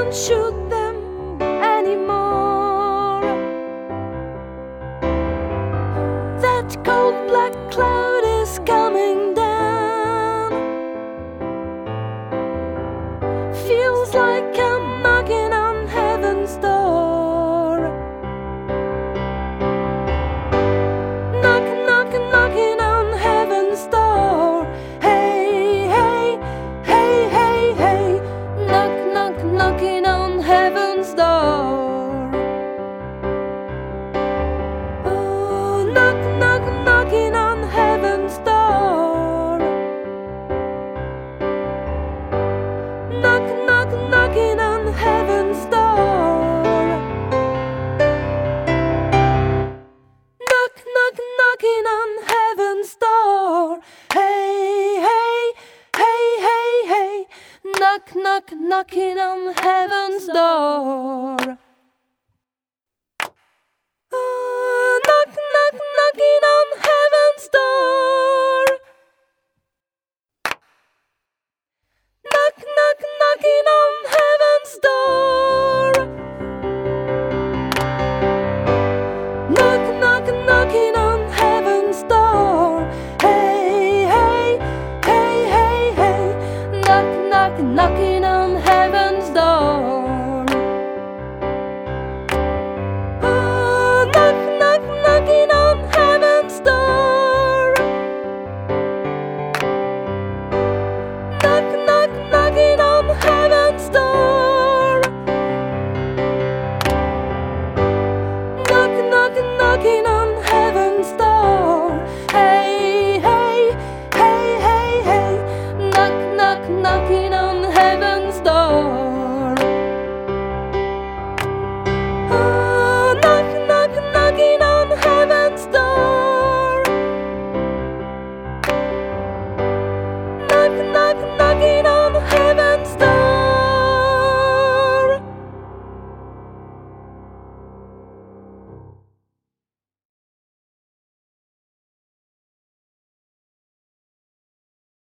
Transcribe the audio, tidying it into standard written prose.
can't shoot them anymore. That cold black cloud is coming down. Feels like I'm knocking on heaven's door. Knocking on heaven's door. Hey, hey, hey, hey, hey. Knocking on heaven's door. Oh, knocking on heaven's door. Knocking on heaven's door. Knocking on heaven's door. Hey, hey, hey, hey, hey. Knocking on heaven's door.